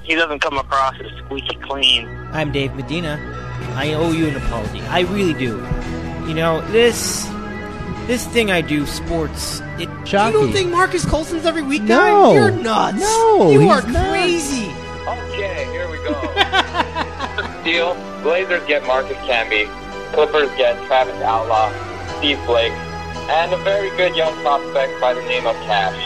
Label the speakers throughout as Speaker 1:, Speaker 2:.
Speaker 1: he doesn't come across as squeaky clean.
Speaker 2: I'm Dave Medina. I owe you an apology. I really do. You know, this thing I do, sports, you don't think Marcus Coulson's every week guy?
Speaker 3: No.
Speaker 2: You're nuts.
Speaker 3: No,
Speaker 2: you are
Speaker 3: not.
Speaker 2: crazy.
Speaker 4: Okay, here we go. Deal. Blazers get Marcus Camby. Clippers get Travis Outlaw, Steve Blake, and a very good young prospect by the name of Cash.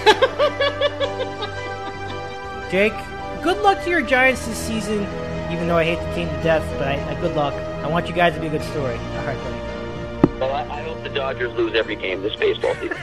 Speaker 2: Jake, good luck to your Giants this season, even though I hate the team to death, but good luck. I want you guys to be a good story. All right, buddy.
Speaker 4: Well, I hope the Dodgers lose every game this baseball season.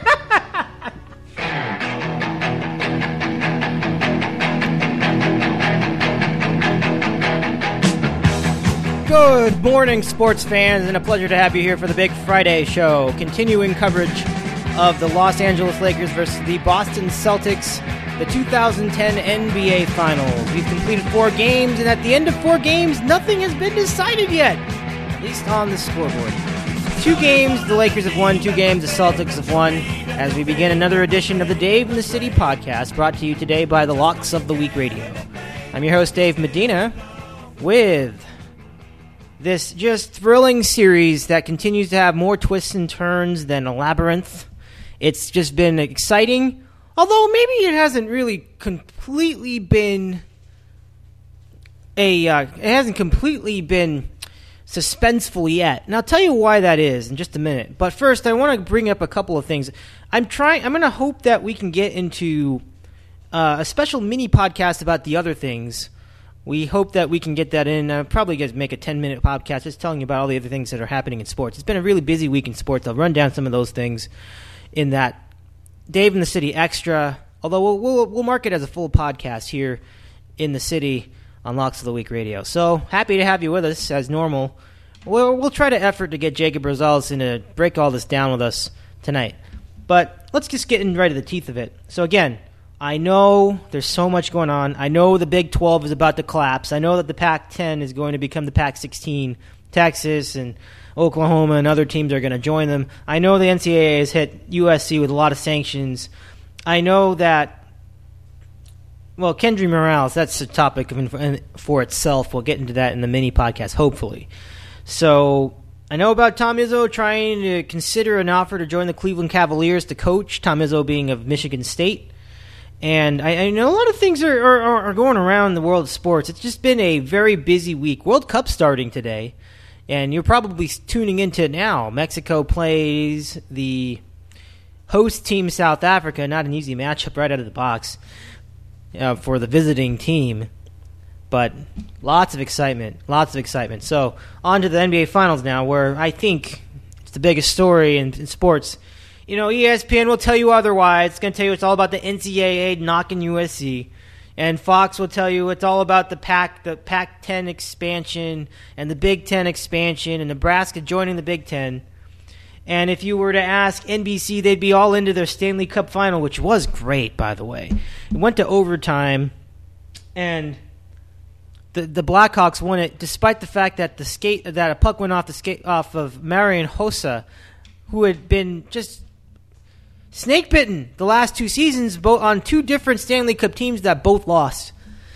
Speaker 2: Good morning, sports fans, and a pleasure to have you here for the Big Friday show. Continuing coverage of the Los Angeles Lakers versus the Boston Celtics, the 2010 NBA Finals. We've completed 4 games, and at the end of 4 games, nothing has been decided yet, at least on the scoreboard. 2 games the Lakers have won, 2 games the Celtics have won, as we begin another edition of the Dave in the City podcast, brought to you today by the Locks of the Week Radio. I'm your host, Dave Medina, with this just thrilling series that continues to have more twists and turns than a labyrinth. It's just been exciting, although maybe it hasn't really completely been suspenseful yet. And I'll tell you why that is in just a minute. But first, I want to bring up a couple of things. I'm going to hope that we can get into a special mini podcast about the other things. We hope that we can get that in. Probably going to make a 10-minute podcast just telling you about all the other things that are happening in sports. It's been a really busy week in sports. I'll run down some of those things in that Dave in the City Extra, although we'll mark it as a full podcast here in the city on Locks of the Week Radio. So happy to have you with us as normal. We'll try to effort to get Jacob Rosales in to break all this down with us tonight. But let's just get in right to the teeth of it. So again, I know there's so much going on. I know the Big 12 is about to collapse. I know that the Pac-10 is going to become the Pac-16. Texas and Oklahoma and other teams are going to join them. I know the NCAA has hit USC with a lot of sanctions. I know that, well, Kendry Morales, that's a topic for itself. We'll get into that in the mini podcast, hopefully. So I know about Tom Izzo trying to consider an offer to join the Cleveland Cavaliers to coach, Tom Izzo being of Michigan State. And I know a lot of things are going around the world of sports. It's just been a very busy week. World Cup starting today, and you're probably tuning into it now. Mexico plays the host team, South Africa. Not an easy matchup right out of the box for the visiting team. But lots of excitement. So on to the NBA Finals now, where I think it's the biggest story in sports. You know, ESPN will tell you otherwise. It's going to tell you it's all about the NCAA knocking USC. And Fox will tell you it's all about the Pac-10 expansion and the Big Ten expansion and Nebraska joining the Big Ten. And if you were to ask NBC, they'd be all into their Stanley Cup final, which was great, by the way. It went to overtime, and the Blackhawks won it despite the fact that a puck went off of Marian Hossa, who had been just snake bitten the last 2 seasons, both on 2 different Stanley Cup teams that both lost.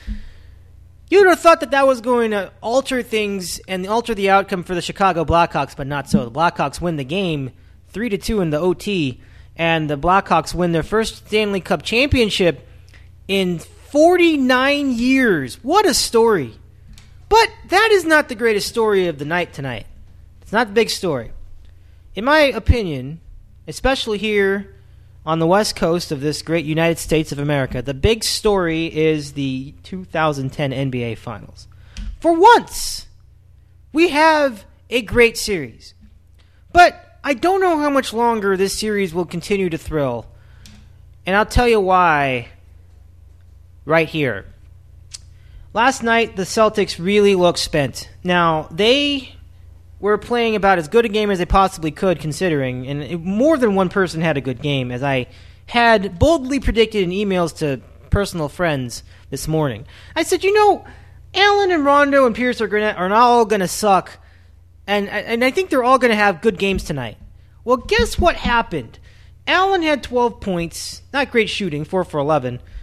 Speaker 2: You would have thought that was going to alter things and alter the outcome for the Chicago Blackhawks, but not so. The Blackhawks win the game 3-2 in the OT, and the Blackhawks win their first Stanley Cup championship in 49 years. What a story. But that is not the greatest story of the night tonight. It's not the big story. In my opinion, especially here on the west coast of this great United States of America, the big story is the 2010 NBA Finals. For once, we have a great series. But I don't know how much longer this series will continue to thrill. And I'll tell you why right here. Last night, the Celtics really looked spent. Now, they were playing about as good a game as they possibly could, considering, and more than one person had a good game, as I had boldly predicted in emails to personal friends this morning. I said, Allen and Rondo and Pierce are not all going to suck, and I think they're all going to have good games tonight. Well, guess what happened? Allen had 12 points, not great shooting, 4 for 11.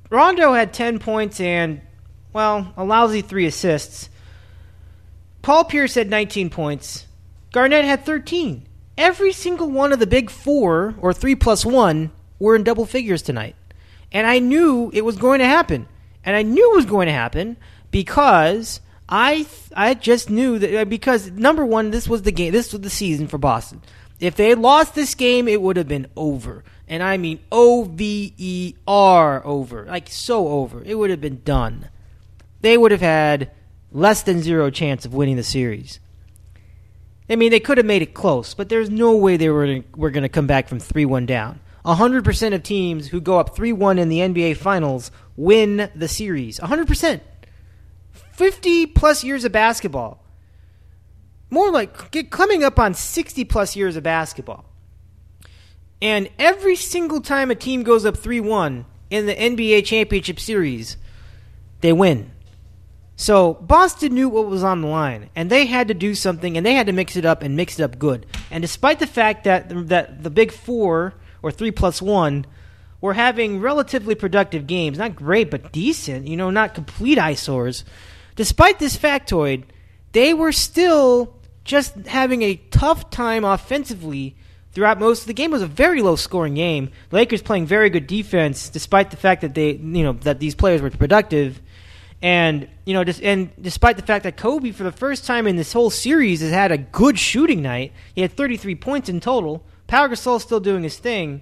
Speaker 2: Rondo had 10 points and, well, a lousy 3 assists. Paul Pierce had 19 points. Garnett had 13. Every single one of the big 4, or 3+1, were in double figures tonight. And I knew it was going to happen. And I knew it was going to happen because I just knew that, because number one, this was the game, this was the season for Boston. If they had lost this game, it would have been over. And I mean over, over. Like, so over. It would have been done. They would have had less than 0 chance of winning the series. I mean, they could have made it close, but there's no way they were going to come back from 3-1 down. 100% of teams who go up 3-1 in the NBA Finals win the series. 100%. 50-plus years of basketball. More like coming up on 60-plus years of basketball. And every single time a team goes up 3-1 in the NBA Championship Series, they win. So Boston knew what was on the line, and they had to do something, and they had to mix it up and mix it up good. And despite the fact that the big 4, or 3+1, were having relatively productive games, not great, but decent, not complete eyesores, despite this factoid, they were still just having a tough time offensively throughout most of the game. It was a very low-scoring game. Lakers playing very good defense, despite the fact that that these players were productive. And despite the fact that Kobe, for the first time in this whole series, has had a good shooting night. He had 33 points in total. Pau Gasol still doing his thing.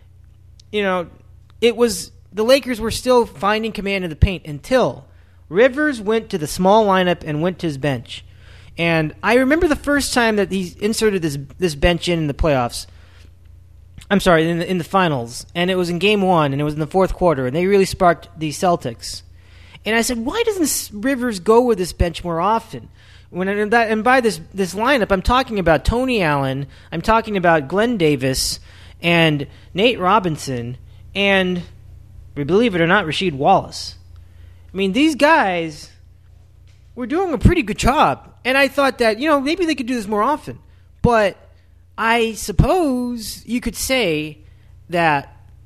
Speaker 2: It was the Lakers were still finding command of the paint until Rivers went to the small lineup and went to his bench. And I remember the first time that he inserted this bench in the playoffs. I'm sorry, in the finals, and it was in Game 1, and it was in the fourth quarter, and they really sparked the Celtics. And I said, why doesn't Rivers go with this bench more often? And by this lineup, I'm talking about Tony Allen, I'm talking about Glenn Davis, and Nate Robinson, and, believe it or not, Rasheed Wallace. I mean, these guys were doing a pretty good job. And I thought that, maybe they could do this more often. But I suppose you could say that,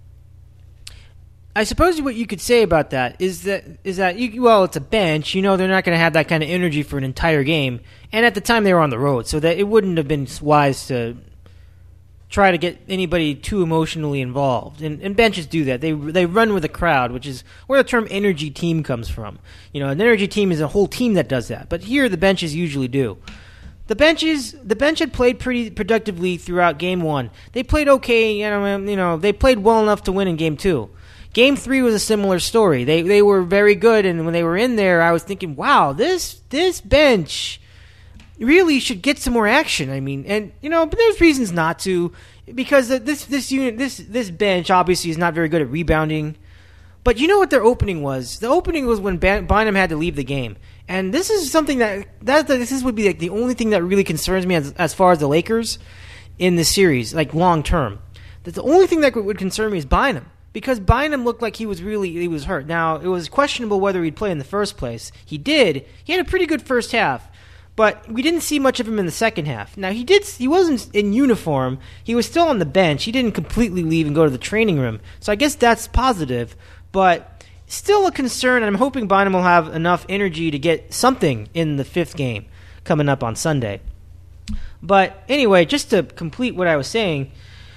Speaker 2: what you could say about that is that it's a bench. They're not going to have that kind of energy for an entire game. And at the time, they were on the road, so that it wouldn't have been wise to try to get anybody too emotionally involved. And benches do that. They run with the crowd, which is where the term energy team comes from. An energy team is a whole team that does that. But here, the benches usually do. The bench had played pretty productively throughout Game 1. They played okay. They played well enough to win in Game 2. Game 3 was a similar story. They were very good, and when they were in there, I was thinking, wow, this bench really should get some more action. I mean, but there's reasons not to, because this bench obviously is not very good at rebounding. But you know what their opening was? The opening was when Bynum had to leave the game, and this is something this would be like the only thing that really concerns me as far as the Lakers in this series, like long term. That the only thing that would concern me is Bynum. Because Bynum looked like he was hurt. Now, it was questionable whether he'd play in the first place. He did. He had a pretty good first half, but we didn't see much of him in the second half. Now, he wasn't in uniform. He was still on the bench. He didn't completely leave and go to the training room. So I guess that's positive, but still a concern, and I'm hoping Bynum will have enough energy to get something in the 5th game coming up on Sunday. But anyway, just to complete what I was saying,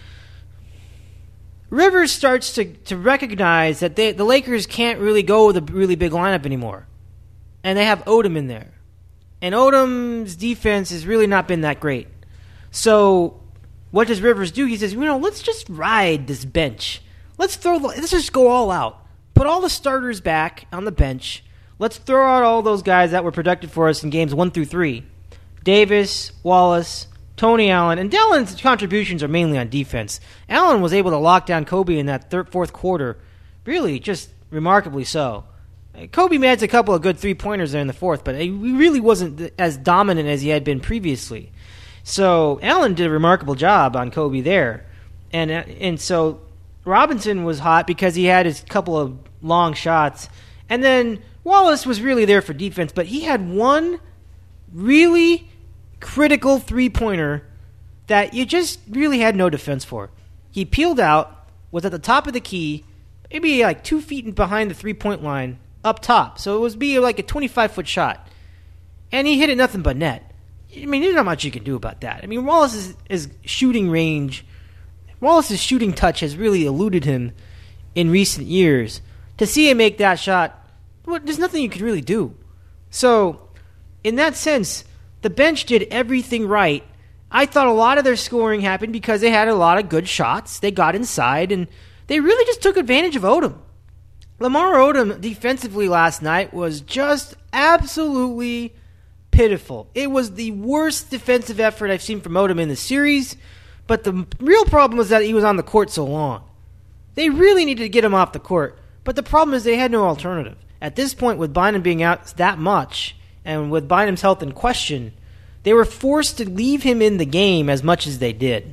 Speaker 2: Rivers starts to recognize that the Lakers can't really go with a really big lineup anymore. And they have Odom in there. And Odom's defense has really not been that great. So what does Rivers do? He says, let's just ride this bench. Let's just go all out. Put all the starters back on the bench. Let's throw out all those guys that were productive for us in games 1 through 3. Davis, Wallace, Tony Allen, and Allen's contributions are mainly on defense. Allen was able to lock down Kobe in that fourth quarter, really just remarkably so. Kobe made a couple of good three-pointers there in the fourth, but he really wasn't as dominant as he had been previously. So Allen did a remarkable job on Kobe there. And so Robinson was hot because he had his couple of long shots. And then Wallace was really there for defense, but he had one really critical three-pointer that you just really had no defense for. He peeled out, was at the top of the key, maybe like 2 feet behind the 3-point line up top. So it was be like a 25-foot shot. And he hit it nothing but net. I mean, there's not much you can do about that. I mean, Wallace's shooting range, Wallace's shooting touch has really eluded him in recent years. To see him make that shot, well, there's nothing you could really do. So, in that sense, the bench did everything right. I thought a lot of their scoring happened because they had a lot of good shots. They got inside, and they really just took advantage of Odom. Lamar Odom defensively last night was just absolutely pitiful. It was the worst defensive effort I've seen from Odom in the series, but the real problem was that he was on the court so long. They really needed to get him off the court, but the problem is they had no alternative. At this point, with Bynum being out that much, and with Bynum's health in question, they were forced to leave him in the game as much as they did.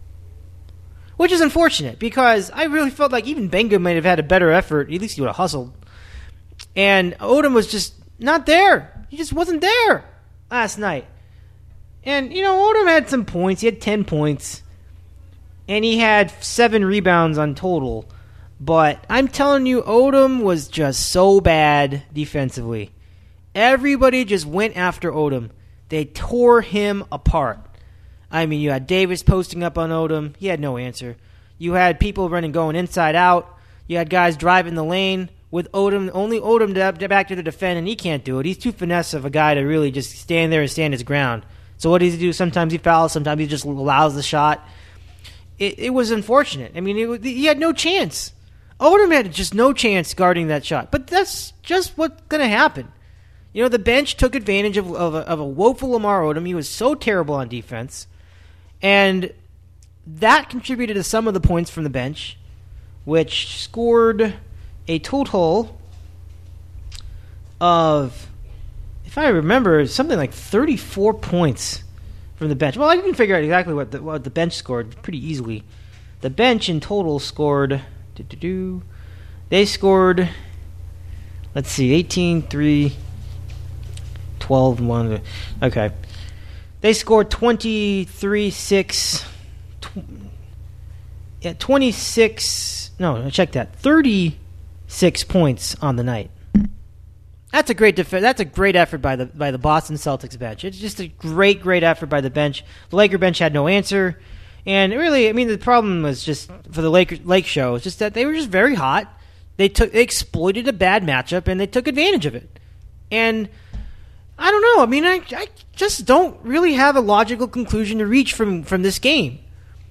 Speaker 2: Which is unfortunate, because I really felt like even Benga might have had a better effort. At least he would have hustled. And Odom was just not there. He just wasn't there last night. And, Odom had some points. He had 10 points. And he had 7 rebounds on total. But I'm telling you, Odom was just so bad defensively. Everybody just went after Odom. They tore him apart. I mean, you had Davis posting up on Odom. He had no answer. You had people going inside out. You had guys driving the lane with Odom. Only Odom back to the defend, and he can't do it. He's too finesse of a guy to really just stand there and stand his ground. So what does he do? Sometimes he fouls. Sometimes he just allows the shot. It was unfortunate. I mean, he had no chance. Odom had just no chance guarding that shot. But that's just what's going to happen. The bench took advantage of a woeful Lamar Odom. He was so terrible on defense. And that contributed to some of the points from the bench, which scored a total of, if I remember, something like 34 points from the bench. Well, I can figure out exactly what the bench scored pretty easily. The bench in total scored, they scored, let's see, 18, 3, 12, 1. Okay. They scored 23, 6, 26, no, check that, 36 points on the night. That's a great effort by the Boston Celtics bench. It's just a great effort by the bench. The Laker bench had no answer. And really, I mean, the problem was just for the Lake show, it's just that they were just very hot. They exploited a bad matchup and they took advantage of it. And I don't know. I mean, I just don't really have a logical conclusion to reach from this game.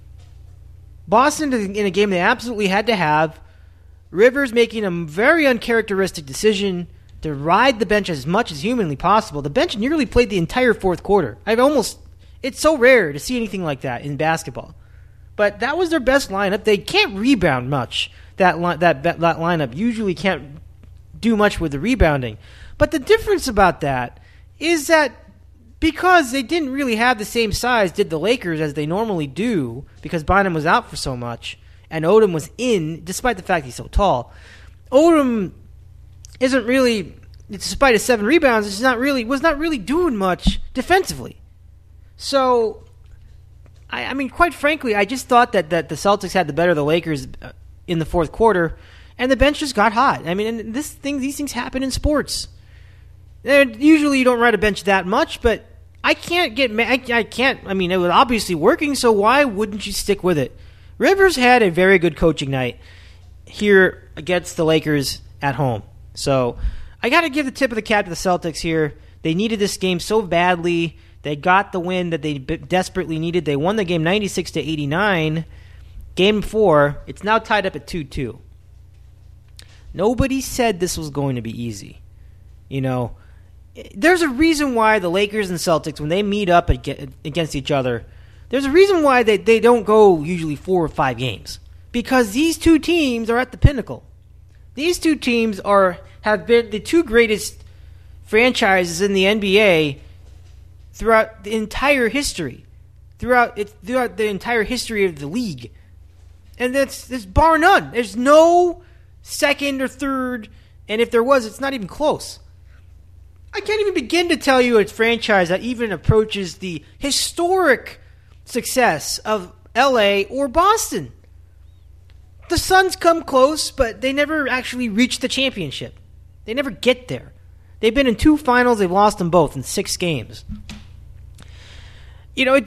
Speaker 2: Boston, in a game they absolutely had to have, Rivers making a very uncharacteristic decision to ride the bench as much as humanly possible. The bench nearly played the entire fourth quarter. It's so rare to see anything like that in basketball. But that was their best lineup. They can't rebound much. That lineup usually can't do much with the rebounding. But the difference about that is that because they didn't really have the same size, did the Lakers, as they normally do, because Bynum was out for so much, and Odom was in, despite the fact he's so tall. Odom isn't really, despite his 7 rebounds, was not really doing much defensively. So, I mean, quite frankly, I just thought that the Celtics had the better of the Lakers in the fourth quarter, and the bench just got hot. I mean, and these things happen in sports. Usually you don't ride a bench that much, but I can't get mad. I can't. I mean, it was obviously working, so why wouldn't you stick with it? Rivers had a very good coaching night here against the Lakers at home. So I got to give the tip of the cap to the Celtics here. They needed this game so badly. They got the win that they desperately needed. They won the game 96-89. Game 4, it's now tied up at 2-2. Nobody said this was going to be easy. There's a reason why the Lakers and Celtics, when they meet up against each other, there's a reason why they don't go usually 4 or 5 games. Because these two teams are at the pinnacle. These two teams have been the 2 greatest franchises in the NBA throughout the entire history. Throughout the entire history of the league. And that's bar none. There's no second or third, and if there was, it's not even close. I can't even begin to tell you a franchise that even approaches the historic success of LA or Boston. The Suns come close, but they never actually reach the championship. They never get there. They've been in 2 finals. They've lost them both in 6 games. You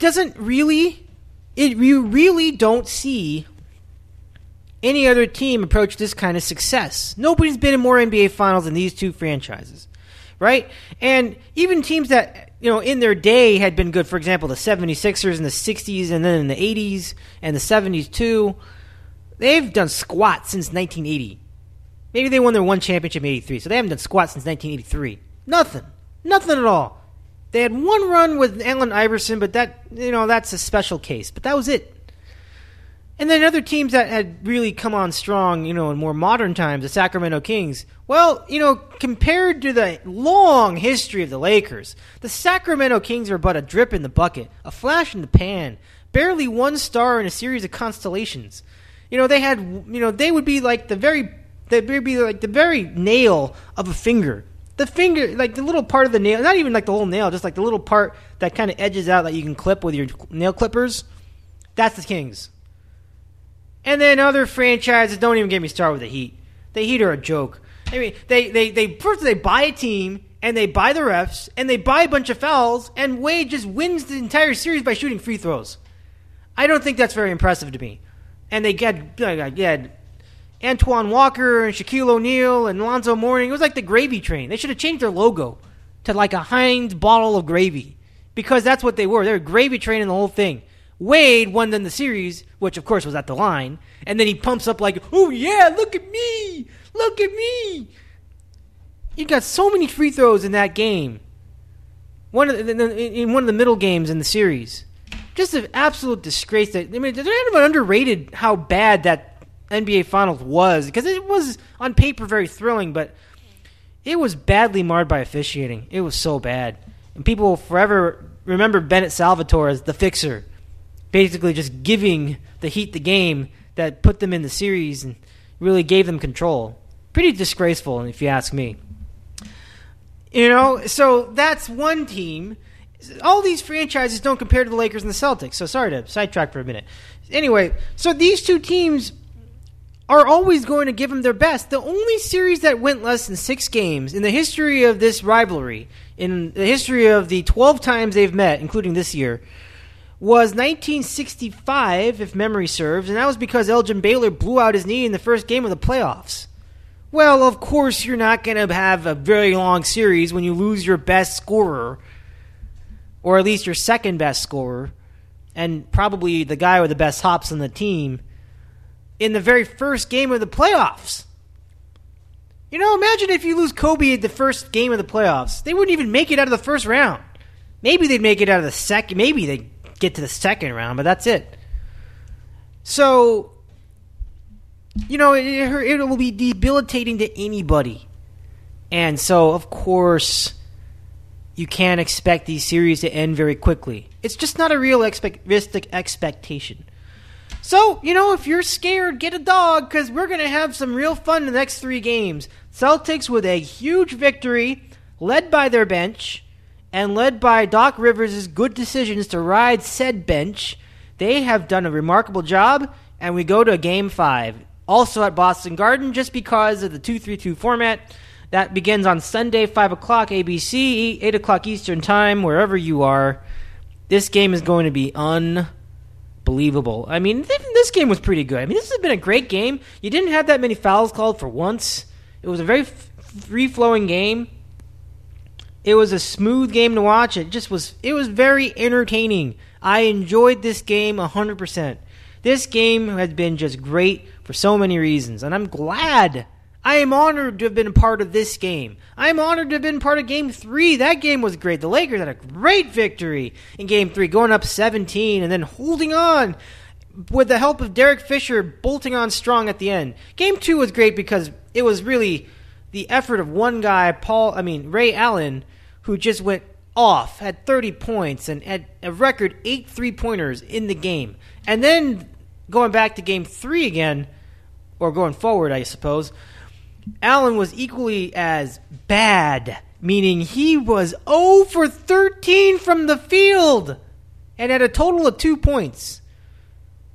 Speaker 2: really don't see any other team approach this kind of success. Nobody's been in more NBA finals than these 2 franchises, right? And even teams that, in their day had been good, for example, the 76ers in the 60s and then in the 80s and the 70s too, they've done squat since 1980. Maybe they won their 1 championship in 83, so they haven't done squat since 1983. Nothing at all. They had 1 run with Allen Iverson, but that's a special case. But that was it. And then other teams that had really come on strong, in more modern times, the Sacramento Kings. Well, compared to the long history of the Lakers, the Sacramento Kings are but a drip in the bucket, a flash in the pan, barely 1 star in a series of constellations. They would be like the very nail of a finger. The finger, like the little part of the nail, not even like the whole nail, just like the little part that kind of edges out that you can clip with your nail clippers. That's the Kings. And then other franchises, don't even get me started with the Heat. The Heat are a joke. I mean, they buy a team, and they buy the refs, and they buy a bunch of fouls, and Wade just wins the entire series by shooting free throws. I don't think that's very impressive to me. And they get Antoine Walker and Shaquille O'Neal and Lonzo Mourning. It was like the gravy train. They should have changed their logo to like a Heinz bottle of gravy, because that's what they were. They were gravy training the whole thing. Wade won them the series, which of course was at the line, and then he pumps up like, "Oh yeah, look at me! Look at me!" You got so many free throws in that game. In one of the middle games in the series, just an absolute disgrace. They're kind of underrated how bad that NBA Finals was, because it was on paper very thrilling, but it was badly marred by officiating. It was so bad, and people will forever remember Bennett Salvatore as the fixer. Basically just giving the Heat the game that put them in the series and really gave them control. Pretty disgraceful, if you ask me. So that's one team. All these franchises don't compare to the Lakers and the Celtics, so sorry to sidetrack for a minute. Anyway, so these 2 teams are always going to give them their best. The only series that went less than 6 games in the history of this rivalry, in the history of the 12 times they've met, including this year, was 1965, if memory serves, and that was because Elgin Baylor blew out his knee in the first game of the playoffs. Well, of course you're not going to have a very long series when you lose your best scorer, or at least your second best scorer, and probably the guy with the best hops on the team, in the very first game of the playoffs. Imagine if you lose Kobe at the first game of the playoffs. They wouldn't even make it out of the first round. Maybe they'd make it out of the second. Maybe they'd get to the second round, but that's it. So, it will be debilitating to anybody. And so, of course, you can't expect these series to end very quickly. It's just not a realistic expectation. So, if you're scared, get a dog, because we're going to have some real fun in the next 3 games. Celtics with a huge victory, led by their bench, and led by Doc Rivers' good decisions to ride said bench. They have done a remarkable job, and we go to Game 5. Also at Boston Garden, just because of the 2-3-2 format. That begins on Sunday, 5 o'clock ABC, 8 o'clock Eastern Time, wherever you are. This game is going to be unbelievable. I mean, this game was pretty good. I mean, this has been a great game. You didn't have that many fouls called for once. It was a very free-flowing game. It was a smooth game to watch. It was very entertaining. I enjoyed this game 100%. This game has been just great for so many reasons, and I'm glad. I am honored to have been a part of this game. I'm honored to have been part of Game 3. That game was great. The Lakers had a great victory in Game 3, going up 17 and then holding on with the help of Derek Fisher bolting on strong at the end. Game 2 was great because it was really the effort of one guy, Ray Allen, who just went off, had 30 points, and had a record 8 3-pointers in the game. And then going back to Game 3 again, or going forward, I suppose, Allen was equally as bad, meaning he was 0 for 13 from the field and had a total of 2 points.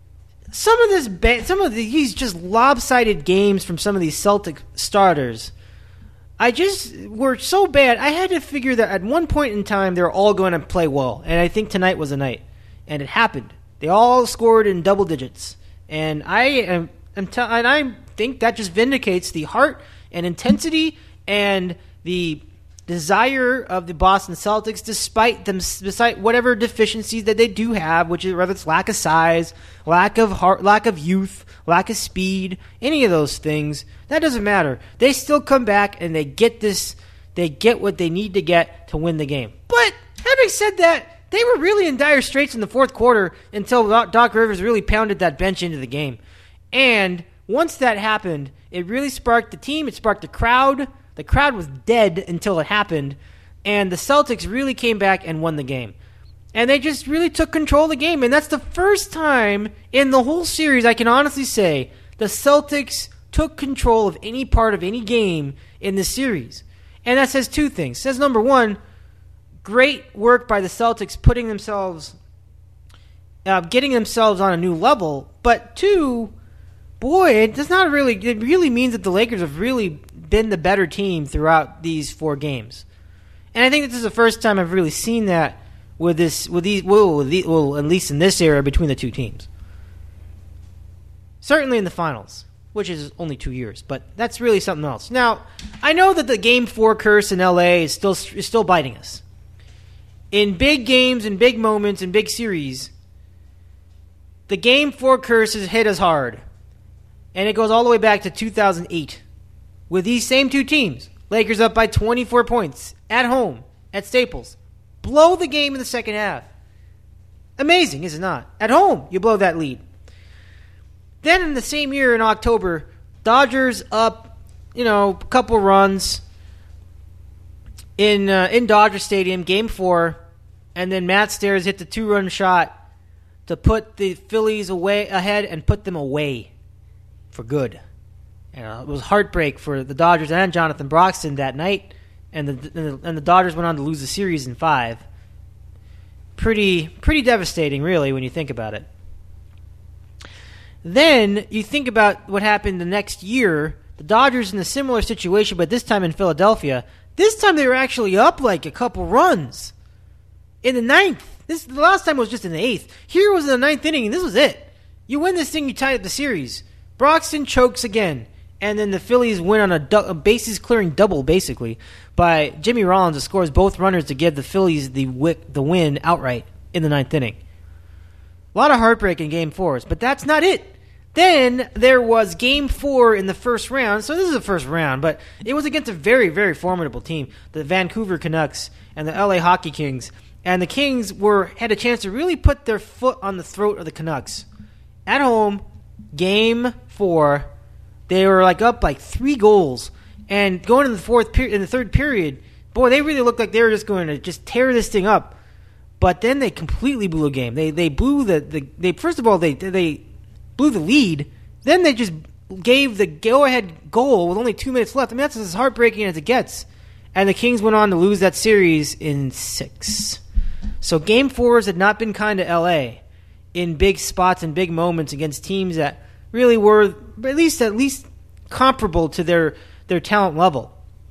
Speaker 2: some of these just lopsided games from some of these Celtic starters, were so bad. I had to figure that at one point in time they were all going to play well, and I think tonight was the night, and it happened. They all scored in double digits, and I think that just vindicates the heart and intensity and the desire of the Boston Celtics, despite whatever deficiencies that they do have, which is whether it's lack of size, lack of heart, lack of youth, lack of speed, any of those things. That doesn't matter. They still come back and they get what they need to get to win the game. But having said that, they were really in dire straits in the fourth quarter until Doc Rivers really pounded that bench into the game. And once that happened, it really sparked the team. It sparked the crowd. The crowd was dead until it happened, and the Celtics really came back and won the game. And they just really took control of the game, and that's the first time in the whole series I can honestly say the Celtics took control of any part of any game in this series. And that says two things. It says, number one, great work by the Celtics getting themselves on a new level, but two, boy, it really means that the Lakers have really been the better team throughout these 4 games. And I think this is the first time I've really seen that at least in this era between the two teams. Certainly in the finals, which is only 2 years, but that's really something else. Now, I know that the Game 4 curse in LA is still biting us. In big games, in big moments, in big series, the Game 4 curse has hit us hard. And it goes all the way back to 2008. With these same two teams, Lakers up by 24 points at home at Staples. Blow the game in the second half. Amazing, is it not? At home, you blow that lead. Then in the same year in October, Dodgers up, a couple runs in Dodger Stadium, Game 4, and then Matt Stairs hit the 2-run shot to put the Phillies ahead and put them away for good. It was heartbreak for the Dodgers and Jonathan Broxton that night, and the Dodgers went on to lose the series in 5. Pretty devastating, really, when you think about it. Then you think about what happened the next year. The Dodgers in a similar situation, but this time in Philadelphia. This time they were actually up like a couple runs in the 9th. The last time was just in the 8th. Here was in the 9th inning, and this was it. You win this thing, you tie up the series. Broxton chokes again. And then the Phillies win on a bases-clearing double, basically, by Jimmy Rollins, who scores both runners to give the Phillies the win outright in the 9th inning. A lot of heartbreak in Game 4s, but that's not it. Then there was Game 4 in the first round. So this is the first round, but it was against a very, very formidable team, the Vancouver Canucks and the LA Hockey Kings. And the Kings had a chance to really put their foot on the throat of the Canucks. At home, Game 4, they were up 3 goals, and going in the third period, boy, they really looked like they were just going to tear this thing up. But then they completely blew a game. They blew first of all they blew the lead. Then they just gave the go-ahead goal with only 2 minutes left. I mean, that's as heartbreaking as it gets. And the Kings went on to lose that series in 6. So Game 4s had not been kind to LA in big spots and big moments against teams that really were at least comparable to their talent level.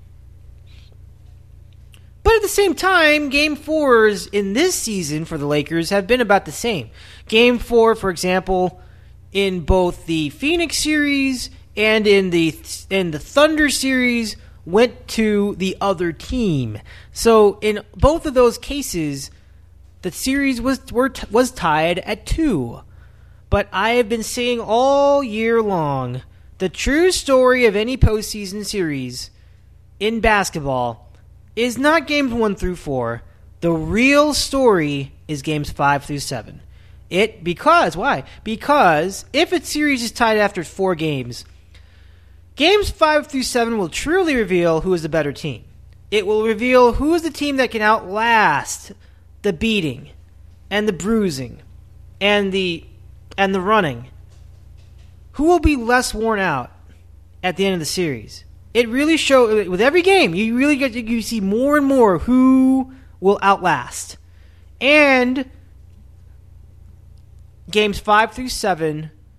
Speaker 2: But at the same time, Game 4s in this season for the Lakers have been about the same. Game 4, for example, in both the Phoenix series and in the Thunder series, went to the other team. So in both of those cases, the series was tied at 2. But I have been saying all year long, the true story of any postseason series in basketball is not games 1 through 4. The real story is games 5 through 7. Why? Because if a series is tied after 4 games, games 5 through 7 will truly reveal who is the better team. It will reveal who is the team that can outlast the beating and the bruising and the running. Who will be less worn out at the end of the series? It really shows with every game. You see more and more who will outlast. And games 5 through 7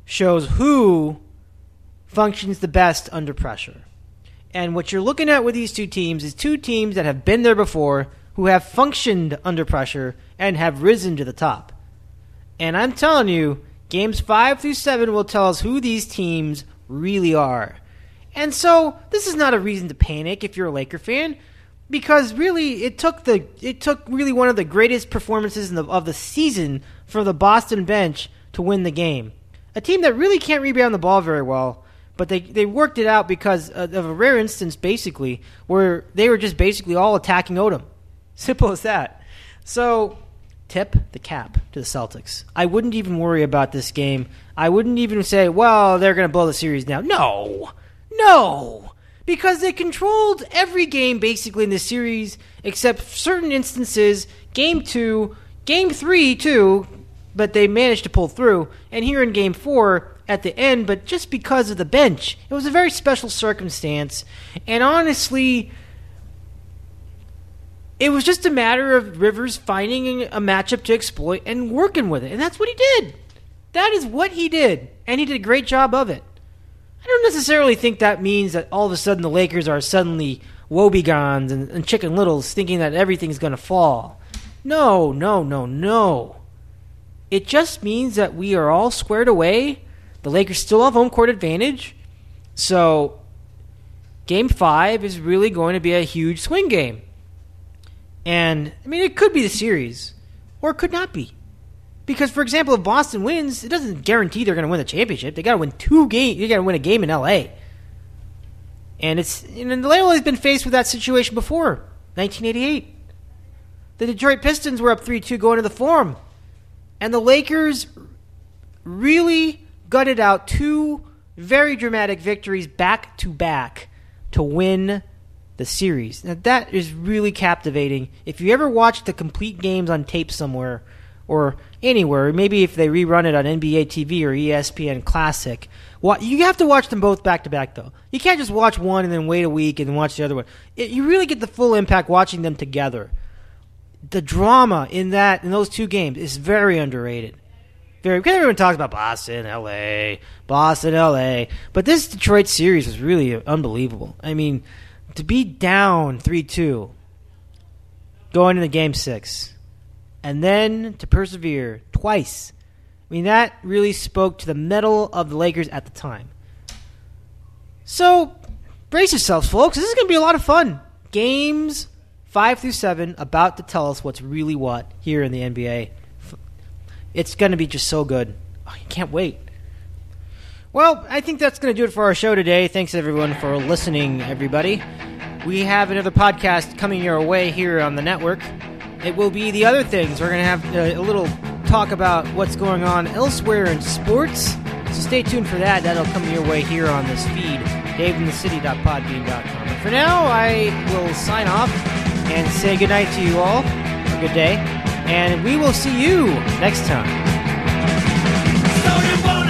Speaker 2: shows who functions the best under pressure. And what you're looking at with these two teams is two teams that have been there before, who have functioned under pressure and have risen to the top. And I'm telling you, games 5 through 7 will tell us who these teams really are. And so this is not a reason to panic if you're a Laker fan, because really it took really one of the greatest performances of the season for the Boston bench to win the game. A team that really can't rebound the ball very well, but they worked it out because of a rare instance, basically, where they were just basically all attacking Odom. Simple as that. So, tip the cap to the Celtics. I wouldn't even worry about this game. I wouldn't even say, well, they're going to blow the series down. No. Because they controlled every game, basically, in this series, except certain instances, Game 2, Game 3, too, but they managed to pull through. And here in Game 4, at the end, but just because of the bench. It was a very special circumstance. And honestly, it was just a matter of Rivers finding a matchup to exploit and working with it. And that's what he did. That is what he did. And he did a great job of it. I don't necessarily think that means that all of a sudden the Lakers are suddenly woebegons and chicken littles thinking that everything's going to fall. No. It just means that we are all squared away. The Lakers still have home court advantage. So, Game 5 is really going to be a huge swing game. And, I mean, it could be the series, or it could not be. Because, for example, if Boston wins, it doesn't guarantee they're going to win the championship. They got to win 2 games. You got to win a game in LA. And the Lakers have been faced with that situation before, 1988. The Detroit Pistons were up 3-2 going to the Forum. And the Lakers really gutted out 2 very dramatic victories back-to-back to win the series. Now, that is really captivating. If you ever watch the complete games on tape somewhere or anywhere, maybe if they rerun it on NBA TV or ESPN Classic, you have to watch them both back-to-back, though. You can't just watch one and then wait a week and then watch the other one. You really get the full impact watching them together. The drama in those 2 games is very underrated. Because everyone talks about Boston, LA, but this Detroit series was really unbelievable. I mean, to be down 3-2 going into Game 6, and then to persevere twice, I mean, that really spoke to the mettle of the Lakers at the time. So, brace yourselves, folks. This is going to be a lot of fun. Games 5 through 7 about to tell us what's really what here in the NBA. It's going to be just so good. Oh, you can't wait. Well, I think that's going to do it for our show today. Thanks, everyone, for listening, everybody. We have another podcast coming your way here on the network. It will be The Other Things. We're going to have a little talk about what's going on elsewhere in sports. So stay tuned for that. That'll come your way here on this feed, daveinthecity.podbean.com. And for now, I will sign off and say goodnight to you all. A good day. And we will see you next time.